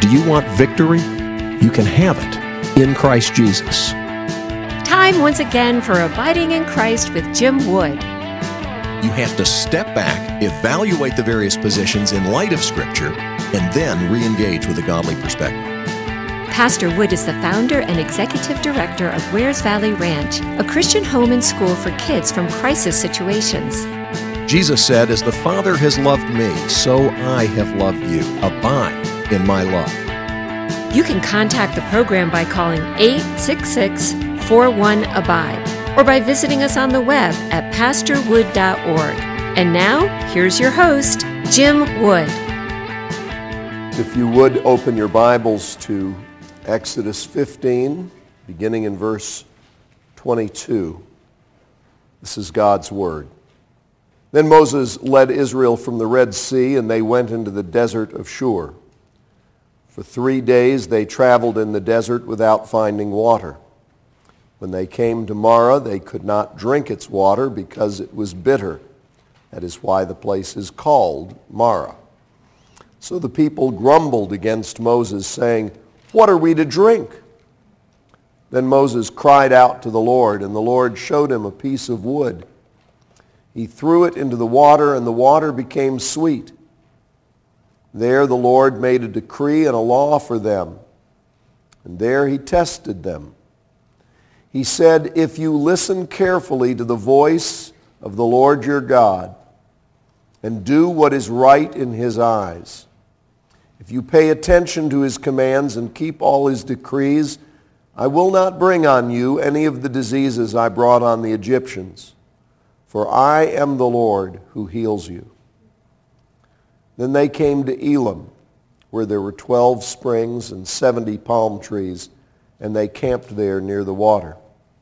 Do you want victory? You can have it in Christ Jesus. Time once again for Abiding in Christ with Jim Wood. You have to step back, evaluate the various positions in light of Scripture, and then re-engage with a godly perspective. Pastor Wood is the founder and executive director of Wares Valley Ranch, a Christian home and school for kids from crisis situations. Jesus said, "As the Father has loved me, so I have loved you. Abide in my love." You can contact the program by calling 866-41-ABIDE or by visiting us on the web at pastorwood.org. And now, here's your host, Jim Wood. If you would open your Bibles to Exodus 15, beginning in verse 22. This is God's Word. Then Moses led Israel from the Red Sea, and they went into the desert of Shur. For 3 days they traveled in the desert without finding water. When they came to Marah, they could not drink its water because it was bitter. That is why the place is called Marah. So the people grumbled against Moses, saying, "What are we to drink?" Then Moses cried out to the Lord, and the Lord showed him a piece of wood. He threw it into the water, and the water became sweet. There the Lord made a decree and a law for them, and there he tested them. He said, "If you listen carefully to the voice of the Lord your God, and do what is right in his eyes, if you pay attention to his commands and keep all his decrees, I will not bring on you any of the diseases I brought on the Egyptians, for I am the Lord who heals you." Then they came to Elim, where there were 12 springs and 70 palm trees, and they camped there near the water.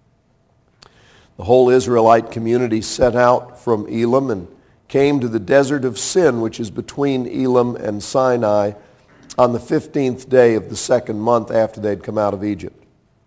The whole Israelite community set out from Elim and came to the desert of Sin, which is between Elim and Sinai, on the 15th day of the second month after they had come out of Egypt.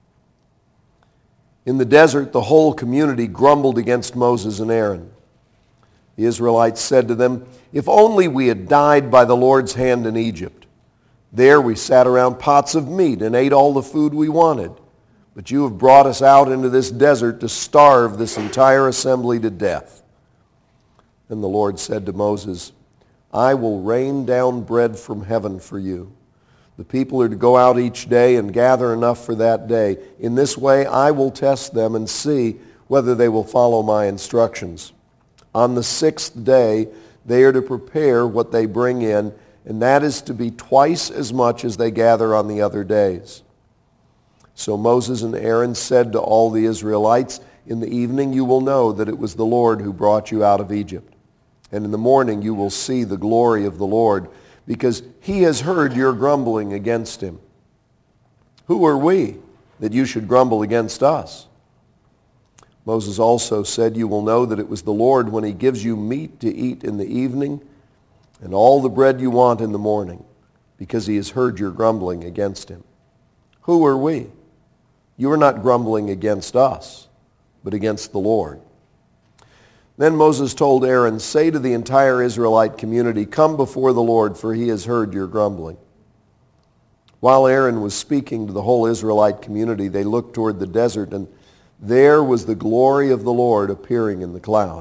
In the desert, the whole community grumbled against Moses and Aaron. The Israelites said to them, "If only we had died by the Lord's hand in Egypt. There we sat around pots of meat and ate all the food we wanted. But you have brought us out into this desert to starve this entire assembly to death." Then the Lord said to Moses, "I will rain down bread from heaven for you. The people are to go out each day and gather enough for that day. In this way I will test them and see whether they will follow my instructions. On the 6th day they are to prepare what they bring in, and that is to be twice as much as they gather on the other days." So Moses and Aaron said to all the Israelites, "In the evening you will know that it was the Lord who brought you out of Egypt. And in the morning you will see the glory of the Lord, because he has heard your grumbling against him. Who are we that you should grumble against us?" Moses also said, "You will know that it was the Lord when he gives you meat to eat in the evening and all the bread you want in the morning, because he has heard your grumbling against him. Who are we? You are not grumbling against us, but against the Lord." Then Moses told Aaron, "Say to the entire Israelite community, 'Come before the Lord, for he has heard your grumbling.'" While Aaron was speaking to the whole Israelite community, they looked toward the desert, and there was the glory of the Lord appearing in the cloud.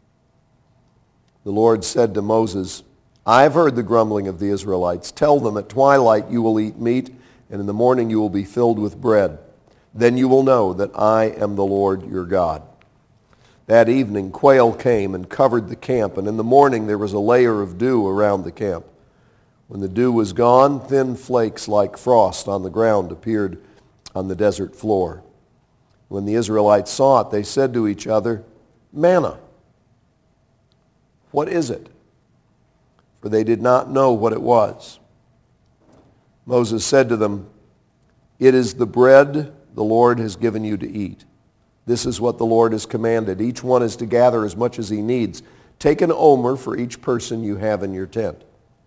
The Lord said to Moses, "I have heard the grumbling of the Israelites. Tell them, at twilight you will eat meat, and in the morning you will be filled with bread. Then you will know that I am the Lord your God." That evening quail came and covered the camp, and in the morning there was a layer of dew around the camp. When the dew was gone, thin flakes like frost on the ground appeared on the desert floor. When the Israelites saw it, they said to each other, "Manna. What is it?" For they did not know what it was. Moses said to them, "It is the bread the Lord has given you to eat. This is what the Lord has commanded. Each one is to gather as much as he needs. Take an omer for each person you have in your tent."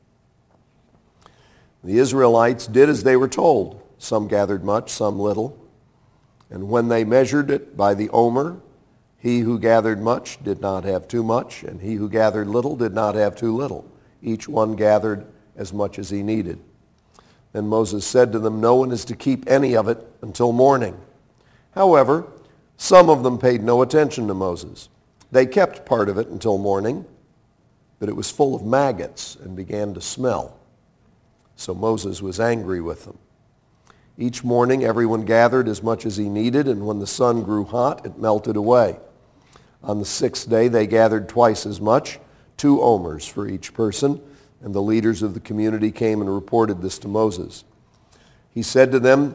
The Israelites did as they were told. Some gathered much, some little. And when they measured it by the omer, he who gathered much did not have too much, and he who gathered little did not have too little. Each one gathered as much as he needed. And Moses said to them, "No one is to keep any of it until morning." However, some of them paid no attention to Moses. They kept part of it until morning, but it was full of maggots and began to smell. So Moses was angry with them. Each morning everyone gathered as much as he needed, and when the sun grew hot, it melted away. On the sixth day they gathered twice as much, 2 omers for each person, and the leaders of the community came and reported this to Moses. He said to them,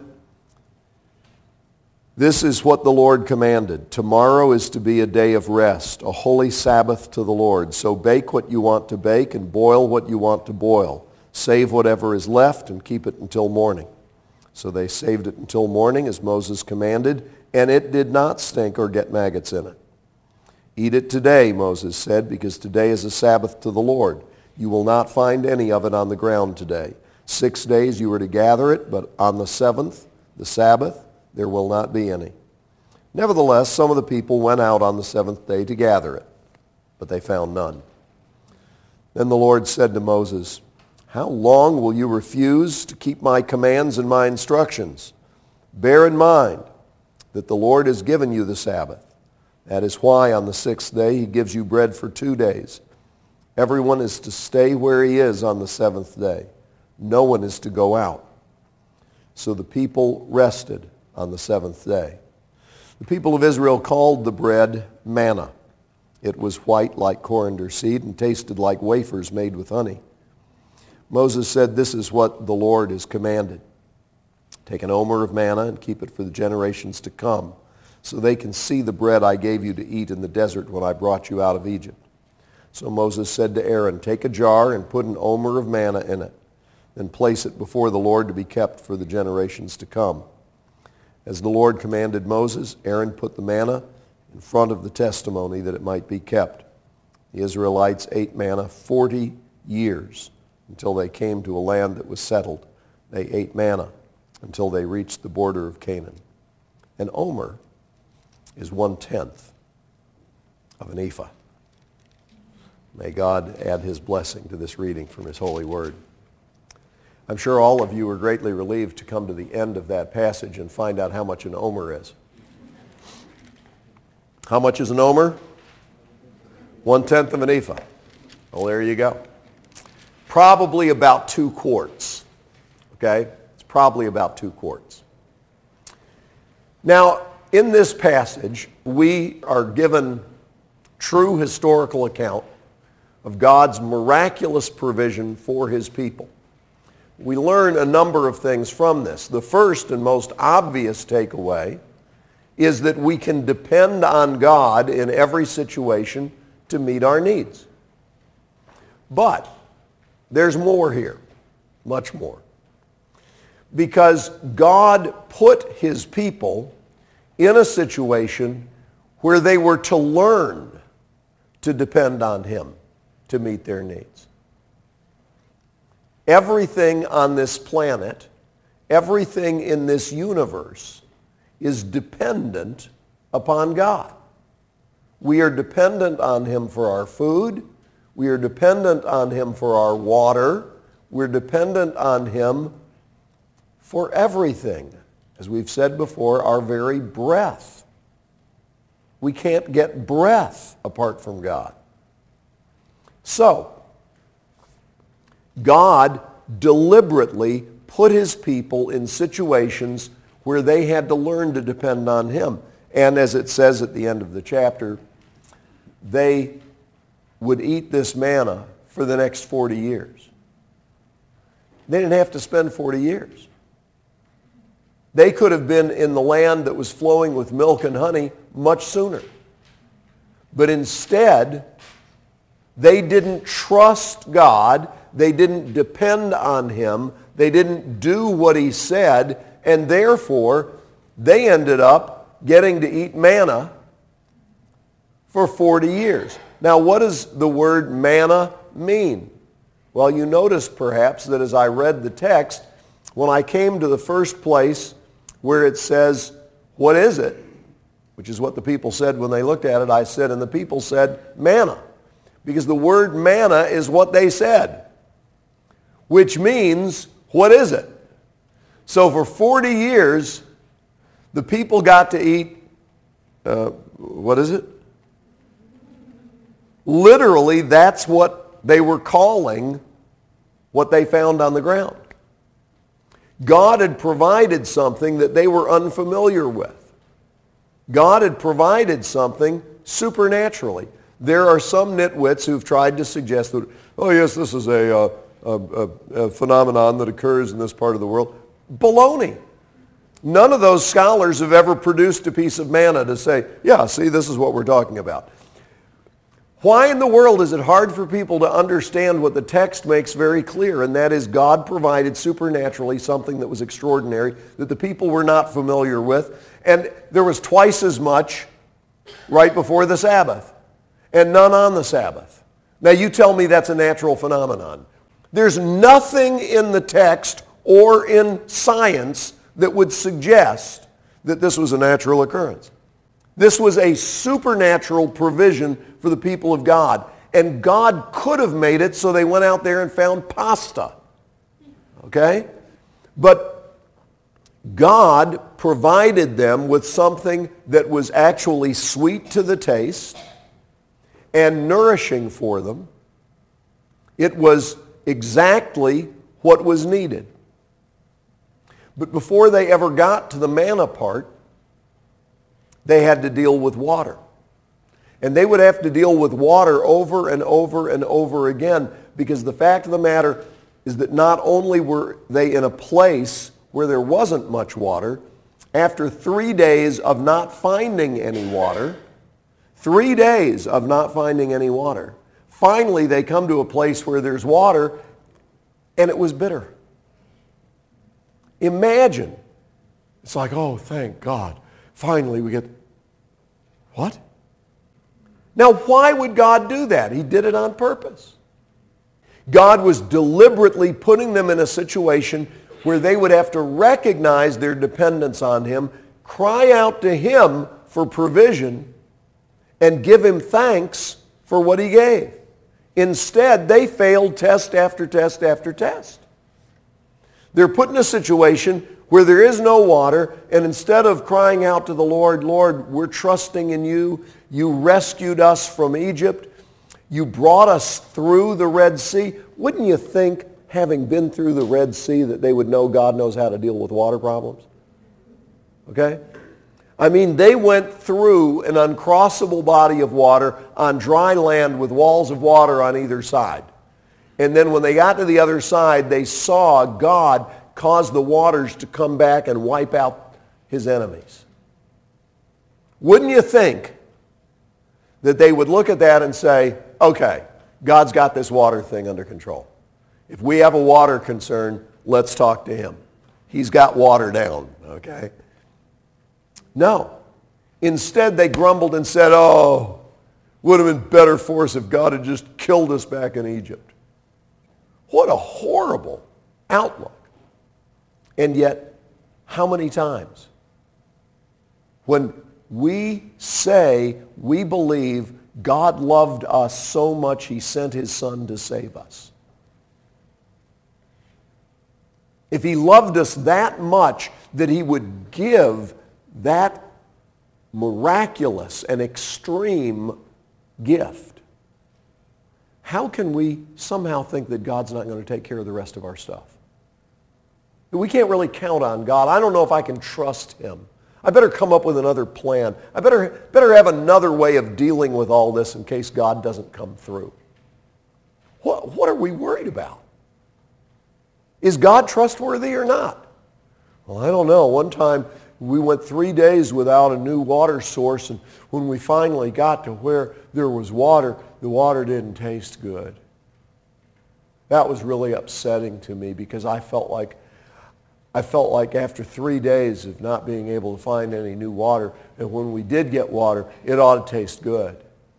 "This is what the Lord commanded. Tomorrow is to be a day of rest, a holy Sabbath to the Lord. So bake what you want to bake and boil what you want to boil. Save whatever is left and keep it until morning." So they saved it until morning as Moses commanded, and it did not stink or get maggots in it. "Eat it today," Moses said, "because today is a Sabbath to the Lord. You will not find any of it on the ground today. 6 days you are to gather it, but on the seventh, the Sabbath, there will not be any." Nevertheless, some of the people went out on the seventh day to gather it, but they found none. Then the Lord said to Moses, "How long will you refuse to keep my commands and my instructions? Bear in mind that the Lord has given you the Sabbath. That is why on the sixth day he gives you bread for 2 days. Everyone is to stay where he is on the seventh day. No one is to go out." So the people rested on the seventh day. The people of Israel called the bread manna. It was white like coriander seed and tasted like wafers made with honey. Moses said, "This is what the Lord has commanded. Take an omer of manna and keep it for the generations to come, so they can see the bread I gave you to eat in the desert when I brought you out of Egypt." So Moses said to Aaron, "Take a jar and put an omer of manna in it. Then place it before the Lord to be kept for the generations to come." As the Lord commanded Moses, Aaron put the manna in front of the testimony that it might be kept. The Israelites ate manna 40 years until they came to a land that was settled. They ate manna until they reached the border of Canaan. An omer is 1/10 of an ephah. May God add his blessing to this reading from his holy word. I'm sure all of you are greatly relieved to come to the end of that passage and find out how much an omer is. How much is an omer? 1/10 of an ephah. Well, there you go. Probably about 2 quarts. Okay? It's probably about 2 quarts. Now, in this passage, we are given true historical account of God's miraculous provision for his people. We learn a number of things from this. The first and most obvious takeaway is that we can depend on God in every situation to meet our needs. But there's more here, much more. Because God put his people in a situation where they were to learn to depend on him to meet their needs. Everything on this planet, everything in this universe is dependent upon God. We are dependent on him for our food. We are dependent on him for our water. We're dependent on him for everything. As we've said before, our very breath. We can't get breath apart from God. So, God deliberately put his people in situations where they had to learn to depend on him. And as it says at the end of the chapter, they would eat this manna for the next 40 years. They didn't have to spend 40 years. They could have been in the land that was flowing with milk and honey much sooner. But instead, they didn't trust God. They didn't depend on him. They didn't do what he said. And therefore, they ended up getting to eat manna for 40 years. Now, what does the word manna mean? Well, you notice perhaps that as I read the text, when I came to the first place where it says, "What is it?" which is what the people said when they looked at it, I said, and the people said, "Manna." Because the word manna is what they said, which means, what is it? So for 40 years, the people got to eat, what is it? Literally, that's what they were calling what they found on the ground. God had provided something that they were unfamiliar with. God had provided something supernaturally. There are some nitwits who've tried to suggest that, oh yes, this is a phenomenon that occurs in this part of the world. Baloney. None of those scholars have ever produced a piece of manna to say, yeah, see, this is what we're talking about. Why in the world is it hard for people to understand what the text makes very clear, and that is God provided supernaturally something that was extraordinary that the people were not familiar with, and there was twice as much right before the Sabbath, and none on the Sabbath. Now you tell me that's a natural phenomenon. There's nothing in the text or in science that would suggest that this was a natural occurrence. This was a supernatural provision for the people of God. And God could have made it so they went out there and found pasta. Okay? But God provided them with something that was actually sweet to the taste and nourishing for them. It was exactly what was needed. But before they ever got to the manna part, they had to deal with water. And they would have to deal with water over and over and over again, because the fact of the matter is that not only were they in a place where there wasn't much water, after 3 days of not finding any water, 3 days of not finding any water, finally they come to a place where there's water, and it was bitter. Imagine. It's like, oh, thank God. Finally we get, what? Now, why would God do that? He did it on purpose. God was deliberately putting them in a situation where they would have to recognize their dependence on Him, cry out to Him for provision, and give Him thanks for what He gave. Instead, they failed test after test after test. They're put in a situation where there is no water, and instead of crying out to the Lord, Lord, we're trusting in you. You rescued us from Egypt. You brought us through the Red Sea. Wouldn't you think, having been through the Red Sea, that they would know God knows how to deal with water problems? Okay? I mean, they went through an uncrossable body of water on dry land with walls of water on either side. And then when they got to the other side, they saw God cause the waters to come back and wipe out His enemies. Wouldn't you think that they would look at that and say, okay, God's got this water thing under control. If we have a water concern, let's talk to Him. He's got water down, okay? No. Instead, they grumbled and said, oh, would have been better for us if God had just killed us back in Egypt. What a horrible outlook. And yet, how many times when we say we believe God loved us so much He sent His Son to save us? If He loved us that much that He would give that miraculous and extreme gift, how can we somehow think that God's not going to take care of the rest of our stuff? We can't really count on God. I don't know if I can trust Him. I better come up with another plan. I better have another way of dealing with all this in case God doesn't come through. What are we worried about? Is God trustworthy or not? Well, I don't know. One time we went 3 days without a new water source, and when we finally got to where there was water, the water didn't taste good. That was really upsetting to me because I felt like after 3 days of not being able to find any new water, and when we did get water, it ought to taste good.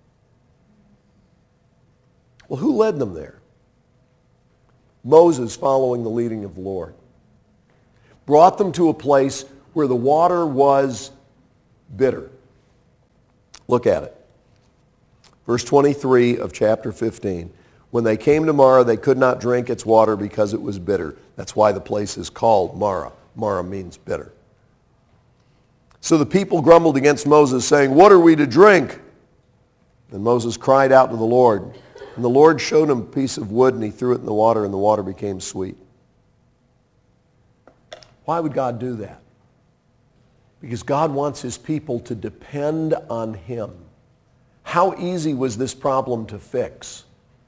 Well, who led them there? Moses, following the leading of the Lord, brought them to a place where the water was bitter. Look at it. Verse 23 of chapter 15. When they came to Marah, they could not drink its water because it was bitter. That's why the place is called Marah. Mara means bitter. So the people grumbled against Moses, saying, "What are we to drink?" And Moses cried out to the Lord. And the Lord showed him a piece of wood, and he threw it in the water, and the water became sweet. Why would God do that? Because God wants his people to depend on him. How easy was this problem to fix?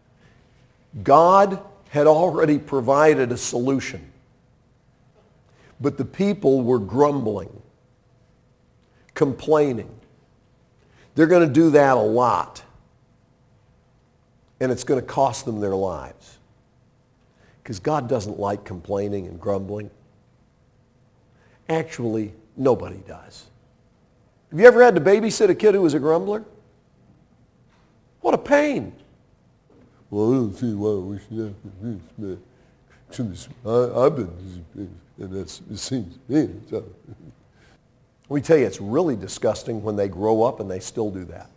God had already provided a solution. But the people were grumbling, complaining. They're going to do that a lot. And it's going to cost them their lives. Because God doesn't like complaining and grumbling. Actually, nobody does. Have you ever had to babysit a kid who was a grumbler? What a pain. Well, I don't see why we should have to do this. I've been, and it seems to me. Let me tell you, it's really disgusting when they grow up and they still do that.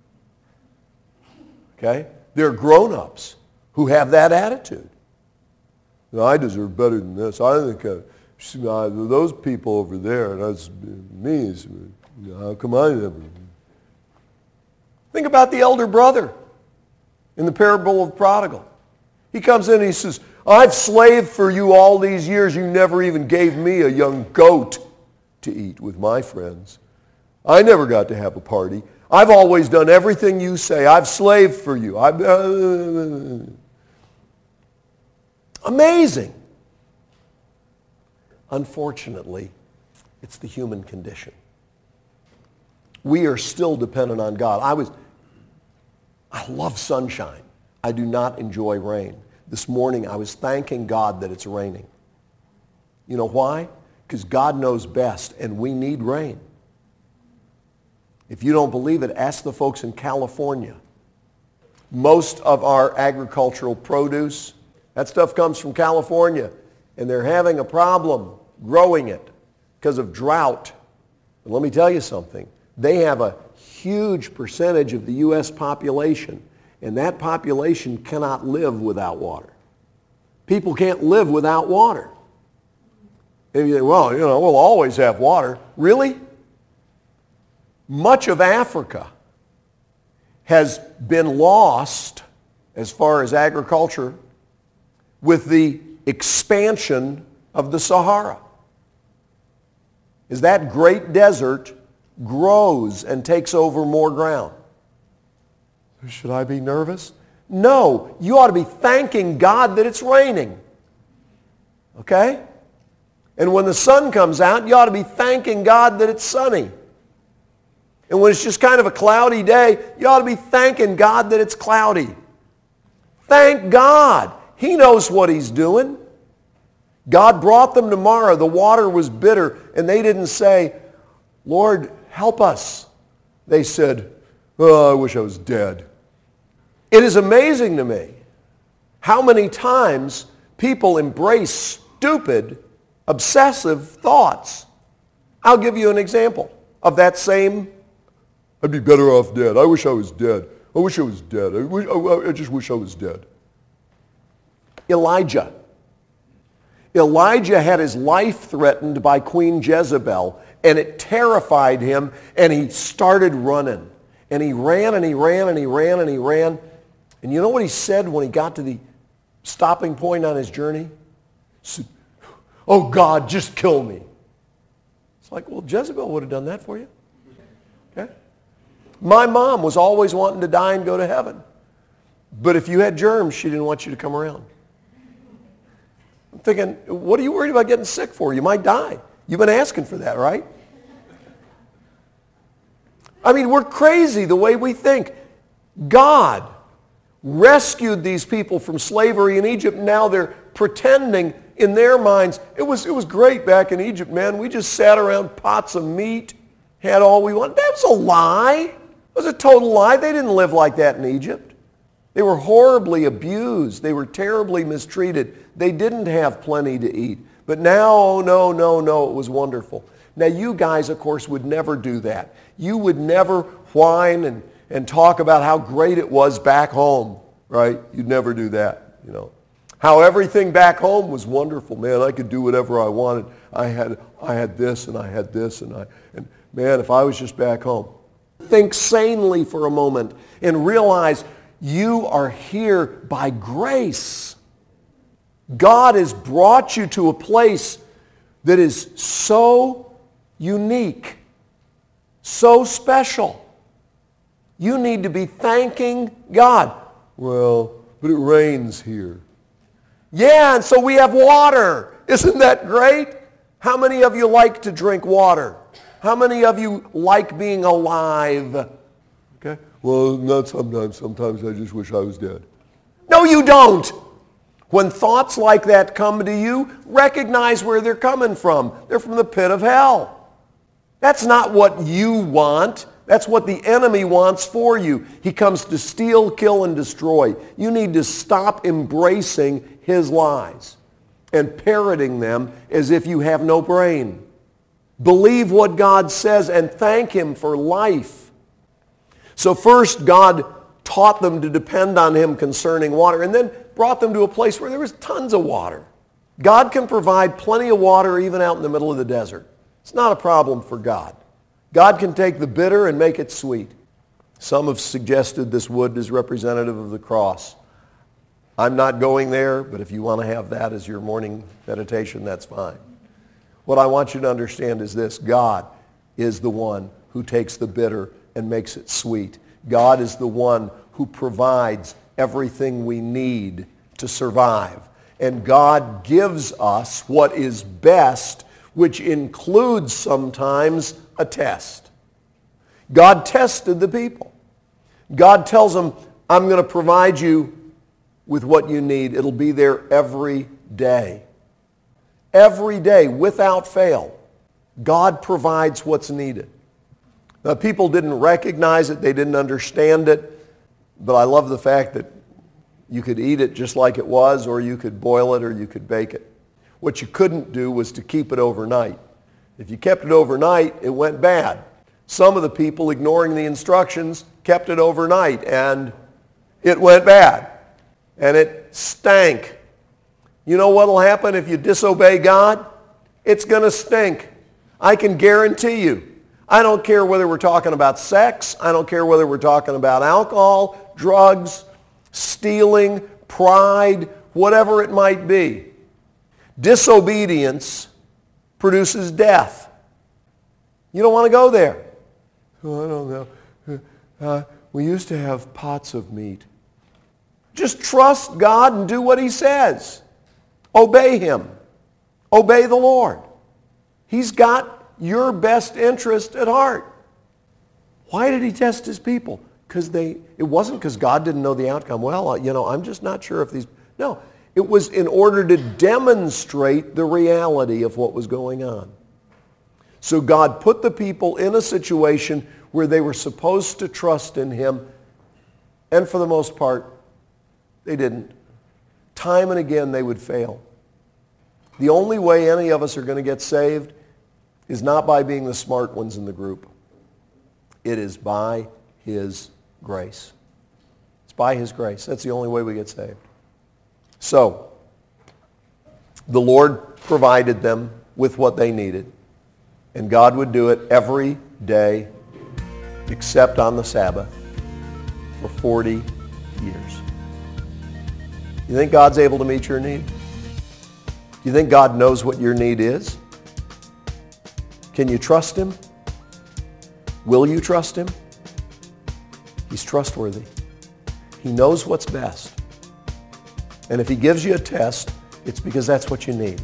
Okay? There are grown-ups who have that attitude. I deserve better than this. I think those people over there, and that's me, how come I never? Think about the elder brother in the parable of the prodigal. He comes in and he says, "I've slaved for you all these years. You never even gave me a young goat to eat with my friends. I never got to have a party. I've always done everything you say. I've slaved for you." Amazing. Unfortunately, it's the human condition. We are still dependent on God. I love sunshine. I do not enjoy rain. This morning I was thanking God that it's raining. You know why? Because God knows best, and we need rain. If you don't believe it, ask the folks in California. Most of our agricultural produce, that stuff comes from California, and they're having a problem growing it because of drought. And let me tell you something. They have a huge percentage of the U.S. population, and that population cannot live without water. People can't live without water. And you think, well, we'll always have water. Really? Much of Africa has been lost as far as agriculture with the expansion of the Sahara. As that great desert grows and takes over more ground. Should I be nervous? No, you ought to be thanking God that it's raining. Okay? And when the sun comes out, you ought to be thanking God that it's sunny. And when it's just kind of a cloudy day, you ought to be thanking God that it's cloudy. Thank God. He knows what he's doing. God brought them to Mara. The water was bitter, and they didn't say, "Lord, help us." They said, "Oh, I wish I was dead." It is amazing to me how many times people embrace stupid, obsessive thoughts. I'll give you an example of that same, "I'd be better off dead. I wish I was dead. I wish I was dead. I just wish I was dead." Elijah. Elijah had his life threatened by Queen Jezebel, and it terrified him, and he started running. And he ran and he ran and he ran and he ran. And you know what he said when he got to the stopping point on his journey? He said, "Oh God, just kill me." It's like, well, Jezebel would have done that for you. Okay? My mom was always wanting to die and go to heaven. But if you had germs, she didn't want you to come around. I'm thinking, what are you worried about getting sick for? You might die. You've been asking for that, right? I mean, we're crazy the way we think. God rescued these people from slavery in Egypt. Now they're pretending in their minds, it was great back in Egypt, man. We just sat around pots of meat, had all we wanted. That was a lie. It was a total lie. They didn't live like that in Egypt. They were horribly abused. They were terribly mistreated. They didn't have plenty to eat. But now, oh, no, it was wonderful. Now you guys, of course, would never do that. You would never whine and talk about how great it was back home, right? You'd never do that, How everything back home was wonderful. Man, I could do whatever I wanted. I had this and I had this and man, if I was just back home. Think sanely for a moment and realize you are here by grace. God has brought you to a place that is so unique, so special. You need to be thanking God. Well, but it rains here. Yeah, and so we have water. Isn't that great? How many of you like to drink water? How many of you like being alive? Okay. Well, not sometimes. Sometimes I just wish I was dead. No, you don't. When thoughts like that come to you, recognize where they're coming from. They're from the pit of hell. That's not what you want. That's what the enemy wants for you. He comes to steal, kill, and destroy. You need to stop embracing his lies and parroting them as if you have no brain. Believe what God says and thank him for life. So first, God taught them to depend on him concerning water, and then brought them to a place where there was tons of water. God can provide plenty of water even out in the middle of the desert. It's not a problem for God. God can take the bitter and make it sweet. Some have suggested this wood is representative of the cross. I'm not going there, but if you want to have that as your morning meditation, that's fine. What I want you to understand is this: God is the one who takes the bitter and makes it sweet. God is the one who provides everything we need to survive. And God gives us what is best, which includes sometimes a test. God tested the people. God tells them, I'm going to provide you with what you need. It'll be there every day. Every day, without fail, God provides what's needed. Now, people didn't recognize it. They didn't understand it. But I love the fact that you could eat it just like it was, or you could boil it, or you could bake it. What you couldn't do was to keep it overnight. If you kept it overnight, it went bad. Some of the people, ignoring the instructions, kept it overnight, and it went bad. And it stank. You know what will happen if you disobey God? It's going to stink. I can guarantee you. I don't care whether we're talking about sex. I don't care whether we're talking about alcohol, drugs, stealing, pride, whatever it might be. Disobedience produces death. You don't want to go there. Oh, I don't know. We used to have pots of meat. Just trust God and do what he says. Obey him. Obey the Lord. He's got your best interest at heart. Why did he test his people? It wasn't because God didn't know the outcome. Well, I'm just not sure if these... No, it was in order to demonstrate the reality of what was going on. So God put the people in a situation where they were supposed to trust in him, and for the most part, they didn't. Time and again, they would fail. The only way any of us are going to get saved is not by being the smart ones in the group. It is by his grace. It's by his grace. That's the only way we get saved. So, the Lord provided them with what they needed, and God would do it every day except on the Sabbath for 40 years. You think God's able to meet your need? Do you think God knows what your need is? Can you trust him? Will you trust him? He's trustworthy. He knows what's best. And if he gives you a test, it's because that's what you need.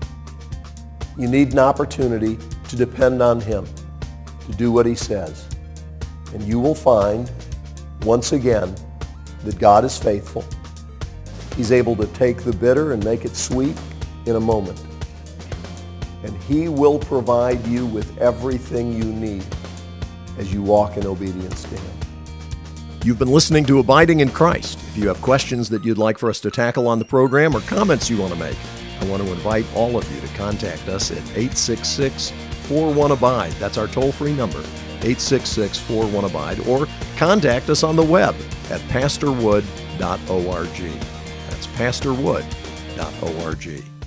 You need an opportunity to depend on him, to do what he says. And you will find, once again, that God is faithful. He's able to take the bitter and make it sweet in a moment. And he will provide you with everything you need as you walk in obedience to him. You've been listening to Abiding in Christ. If you have questions that you'd like for us to tackle on the program or comments you want to make, I want to invite all of you to contact us at 866-41-ABIDE. That's our toll-free number, 866-41-ABIDE, or contact us on the web at pastorwood.org. That's pastorwood.org. www.waynesvalley.org.